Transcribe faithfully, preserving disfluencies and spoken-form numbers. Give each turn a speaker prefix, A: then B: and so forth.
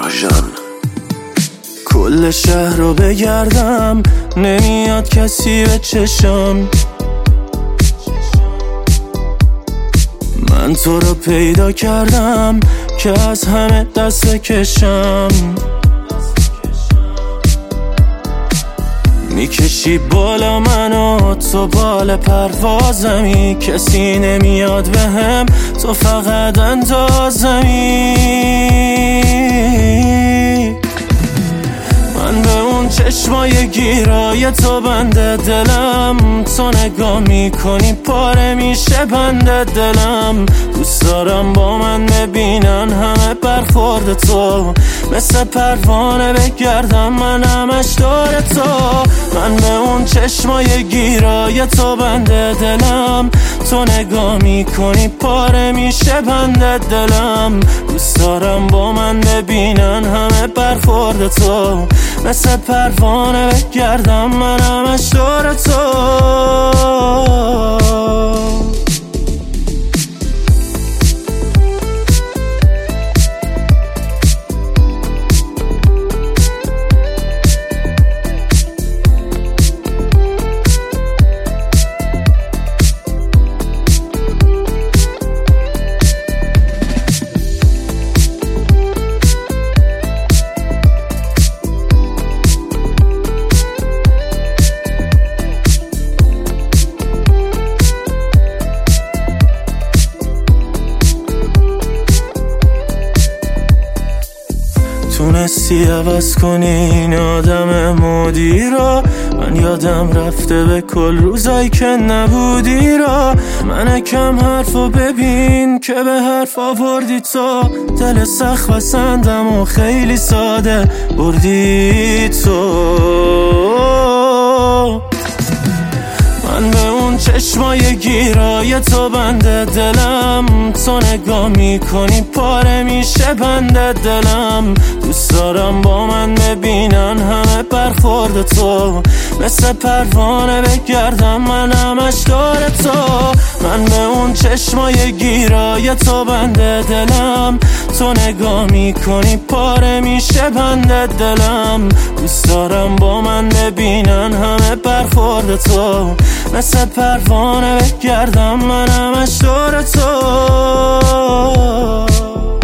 A: آژان.
B: کل شهر رو بگردم نمیاد کسی به چشم، من تو رو پیدا کردم که از همه دست بکشم. میکشی بالا منو، تو بال پروازمی، کسی نمیاد بهم، تو فقط اندازمی. من به اون چشمای گیرای تو بنده دلم، تو نگاه میکنی پاره میشه بنده دلم. دوست دارم با من ببینن همه برخورد تو، مثل پروانه بگردم من همش دور تو. من به اون چشمای گیرای تو بنده دلم، تو نگاه میکنی پاره میشه بنده دلم. دوست دارم با من ببینن همه برخورد تو، مثل پروانه بگردم من همش دور تو. تونستی عوض کنی این آدم مدیر را، من یادم رفته به کل روزایی که نبودی را. من کم حرفو ببین که به حرف آوردی تو، دل سخت بسندم و خیلی ساده بردی تو. من به اون چشمای گیرای تو بنده دلم، تو نگاه میکنی پاره میشه بنده دلم. دوست دارم با من ببینن همه برخورد تو، مثل پروانه بگردم من همش دور تو. من به اون چشمای گیرای تو بنده دلم، تو نگاه میکنی پاره میشه بنده دلم. دوست دارم با من ببینن همه برخورد تو، مثل پروانه بگردم من همش دور تو.